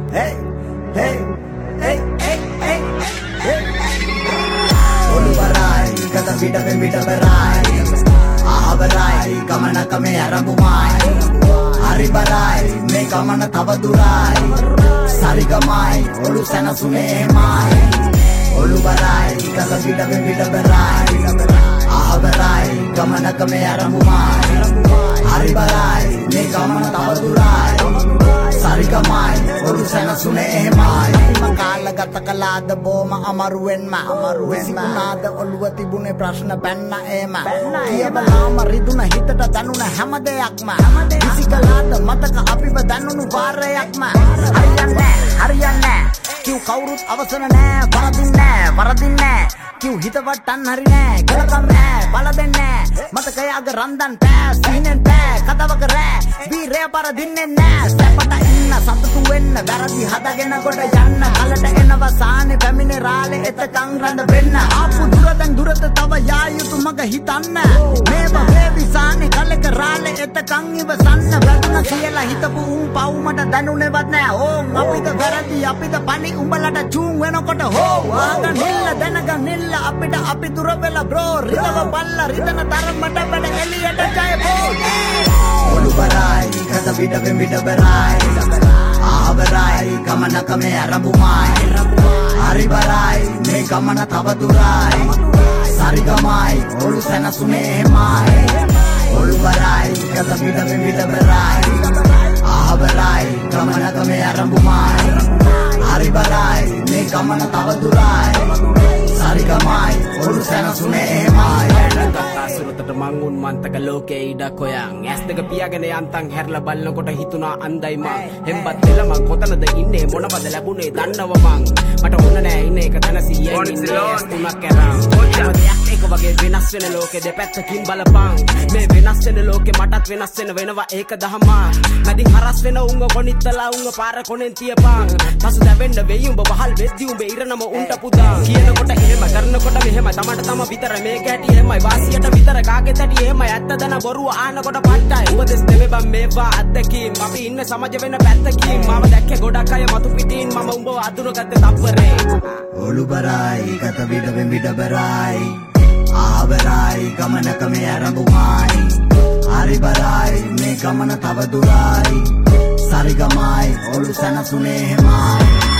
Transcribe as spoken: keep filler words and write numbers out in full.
hey, hey, hey, hey, hey, hey. Oluvarai, kata vida ben vida berai. Ahabarai, kamana kame arambumai. Haribarai, me kamana tavadurai. Sarigamai, olu sana sune mai. Oluvarai, kata vida ben vida berai. Ahabarai, kamana kame arambumai. Haribarai, me kamana tavadurai. Sarigamai, olu sana sune mai. Makala gata kalada boma amaruenma. Visikunada oluwa tibune prashna penna ema. Iyabalaama riduna hitata danuna හැම දෙයක්ම. විසිකලාද මතක අපිව දැනුණු වාරයක්ම. හරියන්නේ හරියන්නේ කිව් කවුරුත් අවසන නෑ වරදින්නේ වරදින්නේ කිව් හිතවට්ටන් හරි නෑ ගලකම් නෑ බල දෙන්නේ මතකයග රන්දන් පෑ සීනෙන් පෑ කතාවක රෑ වීරය පරදින්නේ නෑ සැපට ඉන්න සතුටු වෙන්න වැරදි හදගෙන කොට යන්න කලට එනවා සානේ පැමිණේ රාලේ එතකන් රඳ වෙන්න ආපු දුරදන් දුරත තව යා යුතු මග හිතන්න මේව වේවි සානේ කලක රාලේ එතකන් ඉවසන්න වැදුන කියලා හිතපු උන් පව් මට දැනුනේවත් නෑ ඕන් අපිට වැරදි අපිට පණි උඹලට චූන් වෙනකොට හෝ ආගන් හිල්ල දැනගන් නිල්ල අපිට අපි දුර වෙලා බ්‍රෝ රිදව බල්ලා රිදන තරමට වැඩ එළියට ජය බෝ Oluvarai, kata vida ben vida berai. Ahabarai, kamana kame arambumai. Haribarai, me kamana tavadurai. Sarigamai, olu sana sune mai. Oluvarai, kata vida ben vida berai. Ahabarai, kamana kame arambumai. Haribarai, me kamana tavadurai. Sarigamai, olu sana sune mai. Surutada mangun mantaka loke ida koyang ඇස් දෙක පියාගෙන යන්තම් හැරලා බලනකොට හිතුණා අන්දයි මං හෙම්බත් දෙල මං කොතනද ඉන්නේ මොනවද ලැබුණේ දන්නව මං මට ඕන නෑ ඉන්නේ එක තැන සීයෙන් ඉන්නේ ඇස් තුනක් කරන් දෙයක් එක වගේ වෙනස් වෙන ලෝකෙ දෙපැත්තකින් බලපං මේ වෙනස් වෙන ලෝකෙ මටත් වෙනස් වෙන වෙනවා ඒක දහම මැදින් හරස් වෙන උංග කොනිත්තලා උංග පාර කොනෙන් තියපං පසු දැවෙන්න වෙයි උඹ වහල් වෙද්දි උඹ ඉරනම උන්ට පුදා කියනකොට එහෙම කරනකොට මෙහෙම තමට තම විතර මේක ඇටි එහෙමයි වාසියට විතර කාගෙ තැටි එහෙමයි ඇත්ත දන බොරුව ආනකොට පට්ටයි උඹ දෙස් දෙමෙ බම් මේවා අත්දැකීම් අපි ඉන්න සමාජ වෙන පැත්තකින් මම දැක්කේ ගොඩක් අය මතු පිටින් මම උඹව අඳුරගත්තේ තප්පරේ Oluvarai, kata vida ben vida berai. Ahabarai, kamana kame arambumai. Haribarai, me kamana tavadurai. Sarigamai, olu sana sune mai.